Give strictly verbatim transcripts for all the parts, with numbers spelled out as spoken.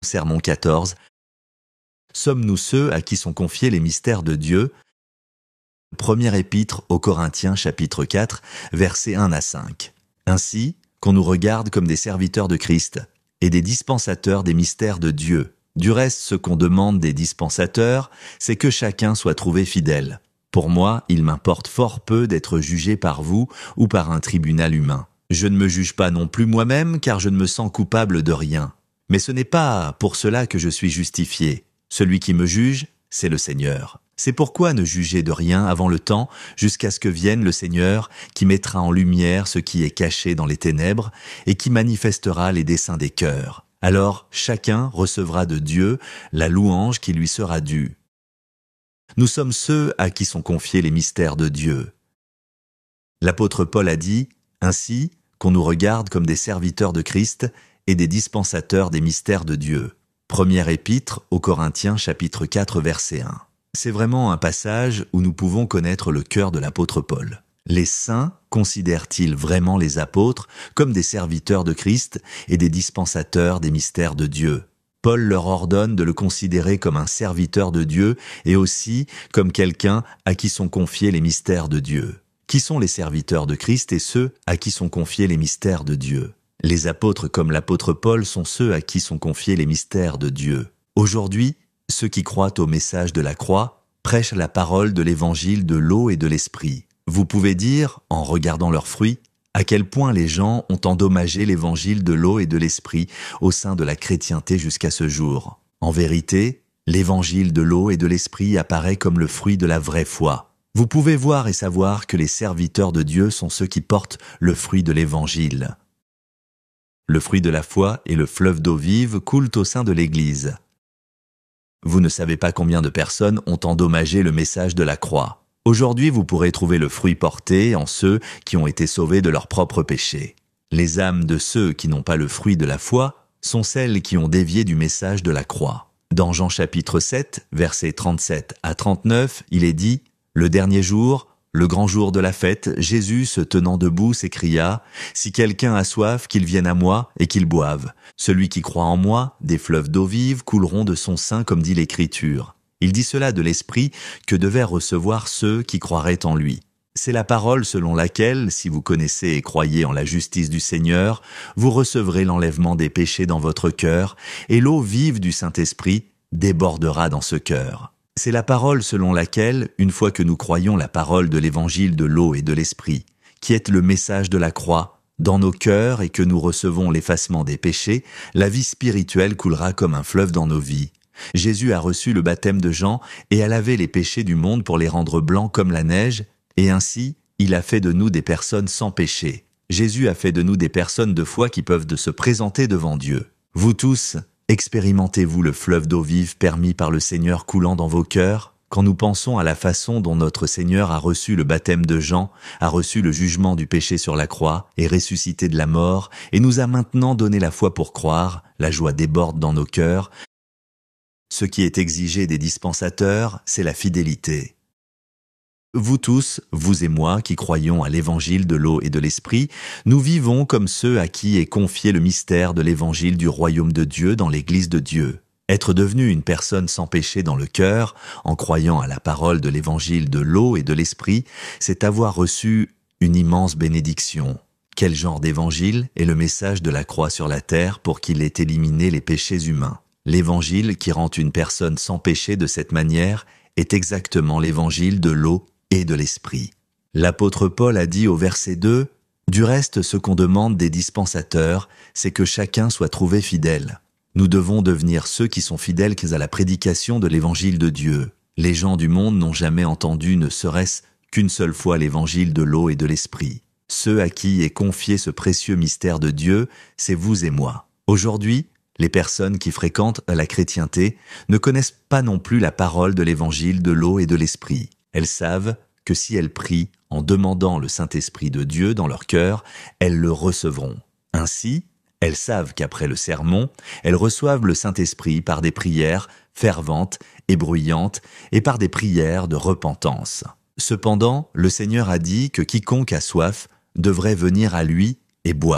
Sermon quatorze. Sommes-nous ceux à qui sont confiés les mystères de Dieu? Première épître aux Corinthiens, chapitre quatre, versets un à cinq. Ainsi, qu'on nous regarde comme des serviteurs de Christ et des dispensateurs des mystères de Dieu. Du reste, ce qu'on demande des dispensateurs, c'est que chacun soit trouvé fidèle. Pour moi, il m'importe fort peu d'être jugé par vous ou par un tribunal humain. Je ne me juge pas non plus moi-même, car je ne me sens coupable de rien. Mais ce n'est pas pour cela que je suis justifié. Celui qui me juge, c'est le Seigneur. C'est pourquoi ne jugez de rien avant le temps, jusqu'à ce que vienne le Seigneur, qui mettra en lumière ce qui est caché dans les ténèbres, et qui manifestera les desseins des cœurs. Alors chacun recevra de Dieu la louange qui lui sera due. Nous sommes ceux à qui sont confiés les mystères de Dieu. L'apôtre Paul a dit, ainsi, qu'on nous regarde comme des serviteurs de Christ et des dispensateurs des mystères de Dieu. Première épître aux Corinthiens, chapitre quatre, verset un. C'est vraiment un passage où nous pouvons connaître le cœur de l'apôtre Paul. Les saints considèrent-ils vraiment les apôtres comme des serviteurs de Christ et des dispensateurs des mystères de Dieu? Paul leur ordonne de le considérer comme un serviteur de Dieu et aussi comme quelqu'un à qui sont confiés les mystères de Dieu. Qui sont les serviteurs de Christ et ceux à qui sont confiés les mystères de Dieu? Les apôtres comme l'apôtre Paul sont ceux à qui sont confiés les mystères de Dieu. Aujourd'hui, ceux qui croient au message de la croix prêchent la parole de l'évangile de l'eau et de l'esprit. Vous pouvez dire, en regardant leurs fruits, à quel point les gens ont endommagé l'évangile de l'eau et de l'esprit au sein de la chrétienté jusqu'à ce jour. En vérité, l'évangile de l'eau et de l'esprit apparaît comme le fruit de la vraie foi. Vous pouvez voir et savoir que les serviteurs de Dieu sont ceux qui portent le fruit de l'évangile. Le fruit de la foi et le fleuve d'eau vive coulent au sein de l'Église. Vous ne savez pas combien de personnes ont endommagé le message de la croix. Aujourd'hui, vous pourrez trouver le fruit porté en ceux qui ont été sauvés de leurs propres péchés. Les âmes de ceux qui n'ont pas le fruit de la foi sont celles qui ont dévié du message de la croix. Dans Jean chapitre sept, versets trente-sept à trente-neuf, il est dit « Le dernier jour, le grand jour de la fête, Jésus, se tenant debout, s'écria « Si quelqu'un a soif, qu'il vienne à moi et qu'il boive. Celui qui croit en moi, des fleuves d'eau vive couleront de son sein, comme dit l'Écriture. » Il dit cela de l'Esprit que devaient recevoir ceux qui croiraient en lui. C'est la parole selon laquelle, si vous connaissez et croyez en la justice du Seigneur, vous recevrez l'enlèvement des péchés dans votre cœur, et l'eau vive du Saint-Esprit débordera dans ce cœur. C'est la parole selon laquelle, une fois que nous croyons la parole de l'évangile de l'eau et de l'Esprit, qui est le message de la croix, dans nos cœurs et que nous recevons l'effacement des péchés, la vie spirituelle coulera comme un fleuve dans nos vies. Jésus a reçu le baptême de Jean et a lavé les péchés du monde pour les rendre blancs comme la neige, et ainsi, il a fait de nous des personnes sans péché. Jésus a fait de nous des personnes de foi qui peuvent de se présenter devant Dieu. Vous tous, expérimentez-vous le fleuve d'eau vive permis par le Seigneur coulant dans vos cœurs? Quand nous pensons à la façon dont notre Seigneur a reçu le baptême de Jean, a reçu le jugement du péché sur la croix, est ressuscité de la mort, et nous a maintenant donné la foi pour croire, la joie déborde dans nos cœurs. Ce qui est exigé des dispensateurs, c'est la fidélité. Vous tous, vous et moi, qui croyons à l'évangile de l'eau et de l'esprit, nous vivons comme ceux à qui est confié le mystère de l'évangile du royaume de Dieu dans l'Église de Dieu. Être devenu une personne sans péché dans le cœur, en croyant à la parole de l'évangile de l'eau et de l'esprit, c'est avoir reçu une immense bénédiction. Quel genre d'évangile est le message de la croix sur la terre pour qu'il ait éliminé les péchés humains? L'évangile qui rend une personne sans péché de cette manière est exactement l'évangile de l'eau et de l'esprit. L'apôtre Paul a dit au verset deux, « Du reste, ce qu'on demande des dispensateurs, c'est que chacun soit trouvé fidèle. Nous devons devenir ceux qui sont fidèles à la prédication de l'évangile de Dieu. Les gens du monde n'ont jamais entendu ne serait-ce qu'une seule fois l'évangile de l'eau et de l'esprit. Ceux à qui est confié ce précieux mystère de Dieu, c'est vous et moi. Aujourd'hui, les personnes qui fréquentent la chrétienté ne connaissent pas non plus la parole de l'évangile de l'eau et de l'esprit. Elles savent que si elles prient en demandant le Saint-Esprit de Dieu dans leur cœur, elles le recevront. Ainsi, elles savent qu'après le sermon, elles reçoivent le Saint-Esprit par des prières ferventes et bruyantes et par des prières de repentance. Cependant, le Seigneur a dit que quiconque a soif devrait venir à lui et boire.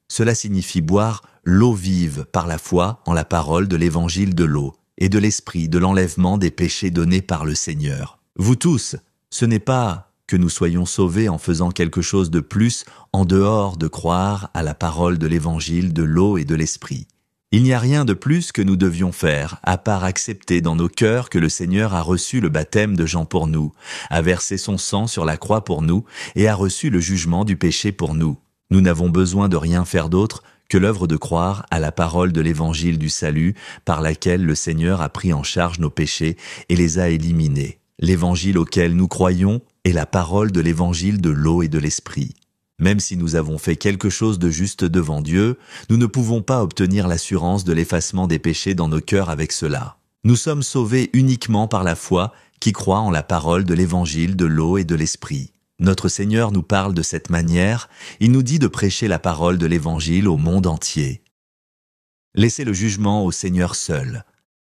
Cela signifie boire l'eau vive par la foi en la parole de l'évangile de l'eau et de l'esprit de l'enlèvement des péchés donnés par le Seigneur. Vous tous, ce n'est pas que nous soyons sauvés en faisant quelque chose de plus en dehors de croire à la parole de l'évangile de l'eau et de l'esprit. Il n'y a rien de plus que nous devions faire, à part accepter dans nos cœurs que le Seigneur a reçu le baptême de Jean pour nous, a versé son sang sur la croix pour nous et a reçu le jugement du péché pour nous. Nous n'avons besoin de rien faire d'autre que l'œuvre de croire à la parole de l'évangile du salut par laquelle le Seigneur a pris en charge nos péchés et les a éliminés. L'évangile auquel nous croyons est la parole de l'évangile de l'eau et de l'esprit. Même si nous avons fait quelque chose de juste devant Dieu, nous ne pouvons pas obtenir l'assurance de l'effacement des péchés dans nos cœurs avec cela. Nous sommes sauvés uniquement par la foi qui croit en la parole de l'évangile de l'eau et de l'esprit. Notre Seigneur nous parle de cette manière, il nous dit de prêcher la parole de l'évangile au monde entier. Laissez le jugement au Seigneur seul.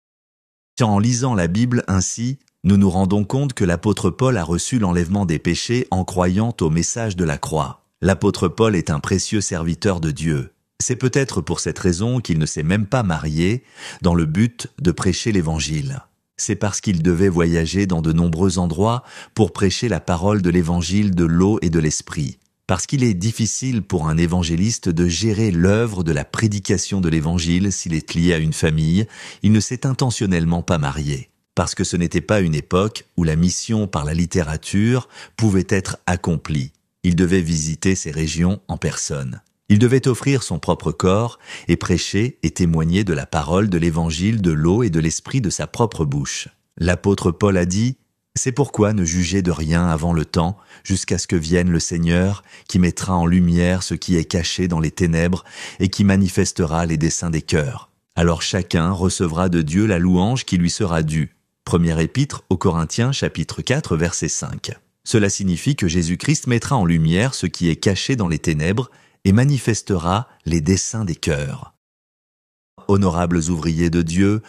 En lisant la Bible ainsi, nous nous rendons compte que l'apôtre Paul a reçu l'enlèvement des péchés en croyant au message de la croix. L'apôtre Paul est un précieux serviteur de Dieu. C'est peut-être pour cette raison qu'il ne s'est même pas marié dans le but de prêcher l'évangile. C'est parce qu'il devait voyager dans de nombreux endroits pour prêcher la parole de l'évangile de l'eau et de l'esprit. Parce qu'il est difficile pour un évangéliste de gérer l'œuvre de la prédication de l'évangile s'il est lié à une famille, il ne s'est intentionnellement pas marié. Parce que ce n'était pas une époque où la mission par la littérature pouvait être accomplie. Il devait visiter ces régions en personne. Il devait offrir son propre corps et prêcher et témoigner de la parole de l'évangile de l'eau et de l'esprit de sa propre bouche. L'apôtre Paul a dit « C'est pourquoi ne jugez de rien avant le temps, jusqu'à ce que vienne le Seigneur, qui mettra en lumière ce qui est caché dans les ténèbres et qui manifestera les desseins des cœurs. Alors chacun recevra de Dieu la louange qui lui sera due. » Première épître aux Corinthiens, chapitre quatre, verset cinq. Cela signifie que Jésus-Christ mettra en lumière ce qui est caché dans les ténèbres et manifestera les desseins des cœurs. Honorables ouvriers de Dieu,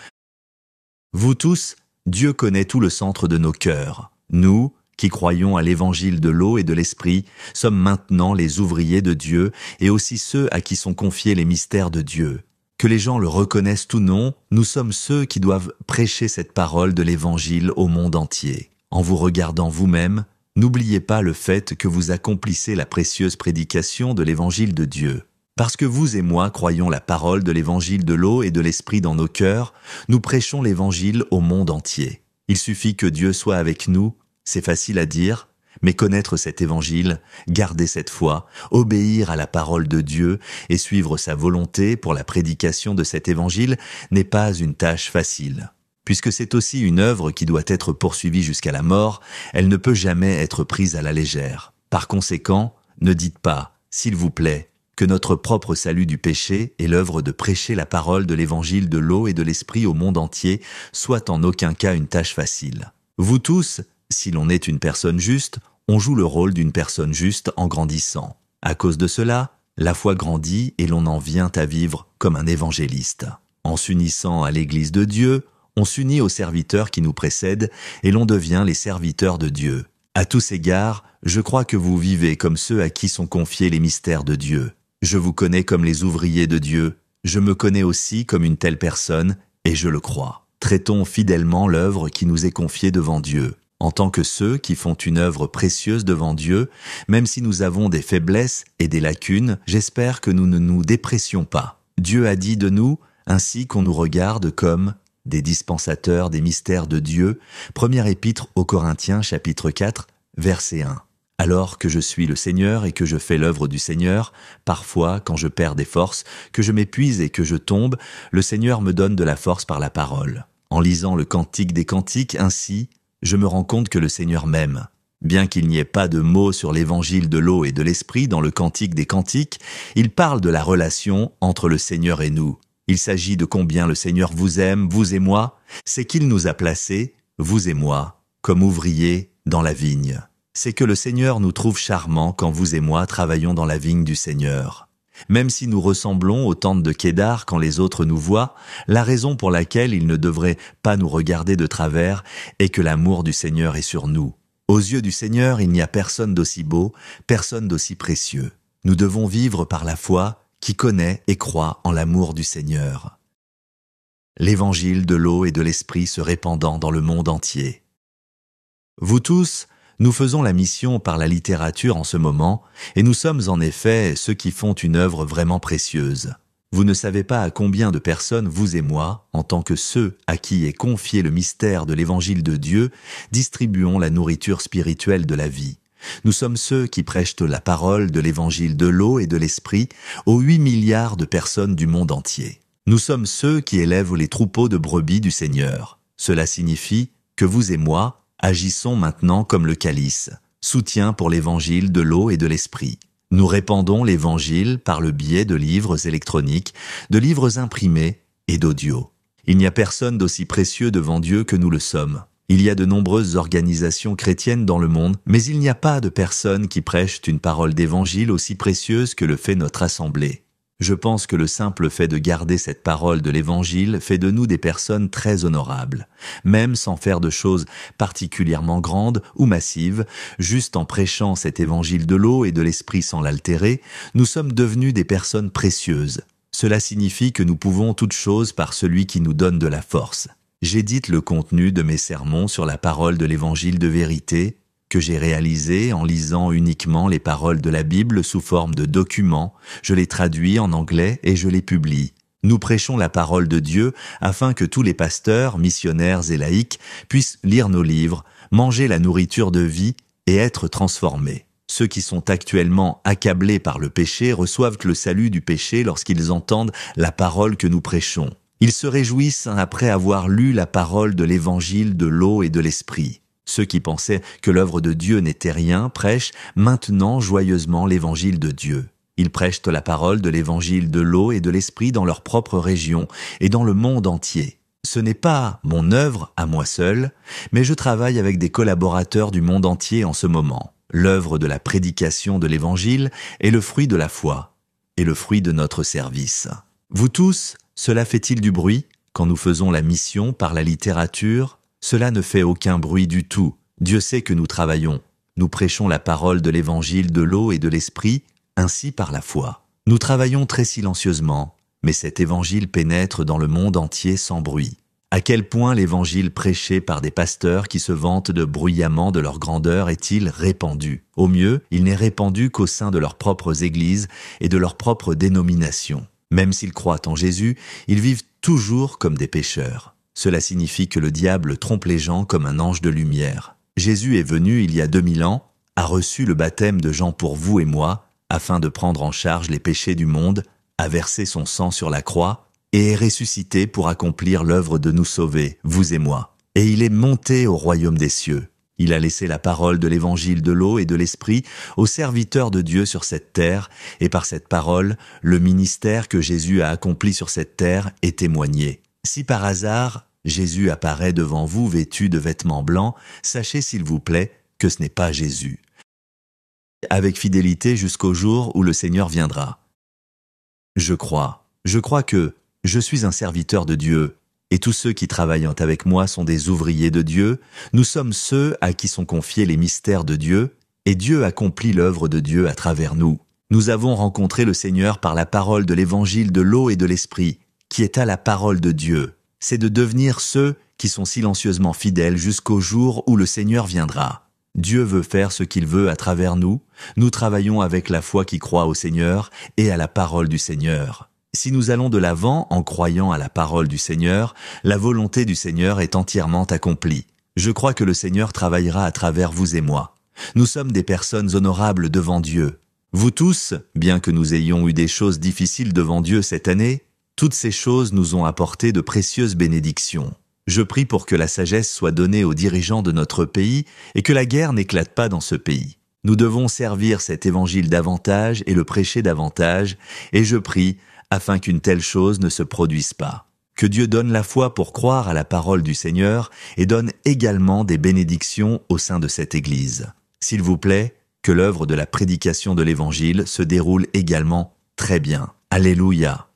vous tous, Dieu connaît tout le centre de nos cœurs. Nous, qui croyons à l'évangile de l'eau et de l'esprit, sommes maintenant les ouvriers de Dieu et aussi ceux à qui sont confiés les mystères de Dieu. Que les gens le reconnaissent ou non, nous sommes ceux qui doivent prêcher cette parole de l'évangile au monde entier. En vous regardant vous-même, n'oubliez pas le fait que vous accomplissez la précieuse prédication de l'évangile de Dieu. Parce que vous et moi croyons la parole de l'évangile de l'eau et de l'esprit dans nos cœurs, nous prêchons l'évangile au monde entier. Il suffit que Dieu soit avec nous, c'est facile à dire, mais connaître cet évangile, garder cette foi, obéir à la parole de Dieu et suivre sa volonté pour la prédication de cet évangile n'est pas une tâche facile. Puisque c'est aussi une œuvre qui doit être poursuivie jusqu'à la mort, elle ne peut jamais être prise à la légère. Par conséquent, ne dites pas, s'il vous plaît, que notre propre salut du péché et l'œuvre de prêcher la parole de l'évangile de l'eau et de l'esprit au monde entier soit en aucun cas une tâche facile. Vous tous, si l'on est une personne juste, on joue le rôle d'une personne juste en grandissant. À cause de cela, la foi grandit et l'on en vient à vivre comme un évangéliste. En s'unissant à l'Église de Dieu, on s'unit aux serviteurs qui nous précèdent et l'on devient les serviteurs de Dieu. À tous égards, je crois que vous vivez comme ceux à qui sont confiés les mystères de Dieu. Je vous connais comme les ouvriers de Dieu. Je me connais aussi comme une telle personne et je le crois. Traitons fidèlement l'œuvre qui nous est confiée devant Dieu. En tant que ceux qui font une œuvre précieuse devant Dieu, même si nous avons des faiblesses et des lacunes, j'espère que nous ne nous dépressions pas. Dieu a dit de nous, ainsi qu'on nous regarde comme des dispensateurs des mystères de Dieu, première épître aux Corinthiens, chapitre quatre, verset un. Alors que je suis le Seigneur et que je fais l'œuvre du Seigneur, parfois, quand je perds des forces, que je m'épuise et que je tombe, le Seigneur me donne de la force par la parole. En lisant le Cantique des Cantiques ainsi, je me rends compte que le Seigneur m'aime. Bien qu'il n'y ait pas de mots sur l'évangile de l'eau et de l'esprit dans le Cantique des Cantiques, il parle de la relation entre le Seigneur et nous. Il s'agit de combien le Seigneur vous aime, vous et moi, c'est qu'il nous a placés, vous et moi, comme ouvriers dans la vigne. C'est que le Seigneur nous trouve charmants quand vous et moi travaillons dans la vigne du Seigneur. Même si nous ressemblons aux tentes de Kédar quand les autres nous voient, la raison pour laquelle ils ne devraient pas nous regarder de travers est que l'amour du Seigneur est sur nous. Aux yeux du Seigneur, il n'y a personne d'aussi beau, personne d'aussi précieux. Nous devons vivre par la foi, qui connaît et croit en l'amour du Seigneur. L'évangile de l'eau et de l'esprit se répandant dans le monde entier. Vous tous, nous faisons la mission par la littérature en ce moment, et nous sommes en effet ceux qui font une œuvre vraiment précieuse. Vous ne savez pas à combien de personnes, vous et moi, en tant que ceux à qui est confié le mystère de l'évangile de Dieu, distribuons la nourriture spirituelle de la vie. Nous sommes ceux qui prêchent la parole de l'évangile de l'eau et de l'esprit aux huit milliards de personnes du monde entier. Nous sommes ceux qui élèvent les troupeaux de brebis du Seigneur. Cela signifie que vous et moi agissons maintenant comme le calice, soutien pour l'évangile de l'eau et de l'esprit. Nous répandons l'évangile par le biais de livres électroniques, de livres imprimés et d'audio. Il n'y a personne d'aussi précieux devant Dieu que nous le sommes. Il y a de nombreuses organisations chrétiennes dans le monde, mais il n'y a pas de personne qui prêche une parole d'évangile aussi précieuse que le fait notre assemblée. Je pense que le simple fait de garder cette parole de l'évangile fait de nous des personnes très honorables, même sans faire de choses particulièrement grandes ou massives, juste en prêchant cet évangile de l'eau et de l'esprit sans l'altérer, nous sommes devenus des personnes précieuses. Cela signifie que nous pouvons toutes choses par celui qui nous donne de la force. J'édite le contenu de mes sermons sur la parole de l'évangile de vérité, que j'ai réalisé en lisant uniquement les paroles de la Bible sous forme de documents, je les traduis en anglais et je les publie. Nous prêchons la parole de Dieu afin que tous les pasteurs, missionnaires et laïcs puissent lire nos livres, manger la nourriture de vie et être transformés. Ceux qui sont actuellement accablés par le péché reçoivent le salut du péché lorsqu'ils entendent la parole que nous prêchons. Ils se réjouissent après avoir lu la parole de l'évangile de l'eau et de l'esprit. Ceux qui pensaient que l'œuvre de Dieu n'était rien prêchent maintenant joyeusement l'évangile de Dieu. Ils prêchent la parole de l'évangile de l'eau et de l'esprit dans leur propre région et dans le monde entier. Ce n'est pas mon œuvre à moi seul, mais je travaille avec des collaborateurs du monde entier en ce moment. L'œuvre de la prédication de l'évangile est le fruit de la foi et le fruit de notre service. Vous tous, cela fait-il du bruit quand nous faisons la mission par la littérature? Cela ne fait aucun bruit du tout. Dieu sait que nous travaillons. Nous prêchons la parole de l'évangile de l'eau et de l'esprit, ainsi par la foi. Nous travaillons très silencieusement, mais cet évangile pénètre dans le monde entier sans bruit. À quel point l'évangile prêché par des pasteurs qui se vantent de bruyamment de leur grandeur est-il répandu? Au mieux, il n'est répandu qu'au sein de leurs propres églises et de leur propre dénomination. Même s'ils croient en Jésus, ils vivent toujours comme des pécheurs. Cela signifie que le diable trompe les gens comme un ange de lumière. Jésus est venu il y a deux mille ans, a reçu le baptême de Jean pour vous et moi, afin de prendre en charge les péchés du monde, a versé son sang sur la croix, et est ressuscité pour accomplir l'œuvre de nous sauver, vous et moi. Et il est monté au royaume des cieux. Il a laissé la parole de l'évangile de l'eau et de l'esprit aux serviteurs de Dieu sur cette terre, et par cette parole, le ministère que Jésus a accompli sur cette terre est témoigné. Si par hasard, Jésus apparaît devant vous vêtu de vêtements blancs, sachez s'il vous plaît que ce n'est pas Jésus. Avec fidélité jusqu'au jour où le Seigneur viendra. Je crois, je crois que je suis un serviteur de Dieu, et tous ceux qui travaillent avec moi sont des ouvriers de Dieu. Nous sommes ceux à qui sont confiés les mystères de Dieu, et Dieu accomplit l'œuvre de Dieu à travers nous. Nous avons rencontré le Seigneur par la parole de l'évangile de l'eau et de l'esprit, qui est à la parole de Dieu. C'est de devenir ceux qui sont silencieusement fidèles jusqu'au jour où le Seigneur viendra. Dieu veut faire ce qu'il veut à travers nous. Nous travaillons avec la foi qui croit au Seigneur et à la parole du Seigneur. Si nous allons de l'avant en croyant à la parole du Seigneur, la volonté du Seigneur est entièrement accomplie. Je crois que le Seigneur travaillera à travers vous et moi. Nous sommes des personnes honorables devant Dieu. Vous tous, bien que nous ayons eu des choses difficiles devant Dieu cette année, toutes ces choses nous ont apporté de précieuses bénédictions. Je prie pour que la sagesse soit donnée aux dirigeants de notre pays et que la guerre n'éclate pas dans ce pays. Nous devons servir cet évangile davantage et le prêcher davantage, et je prie afin qu'une telle chose ne se produise pas. Que Dieu donne la foi pour croire à la parole du Seigneur et donne également des bénédictions au sein de cette Église. S'il vous plaît, que l'œuvre de la prédication de l'Évangile se déroule également très bien. Alléluia.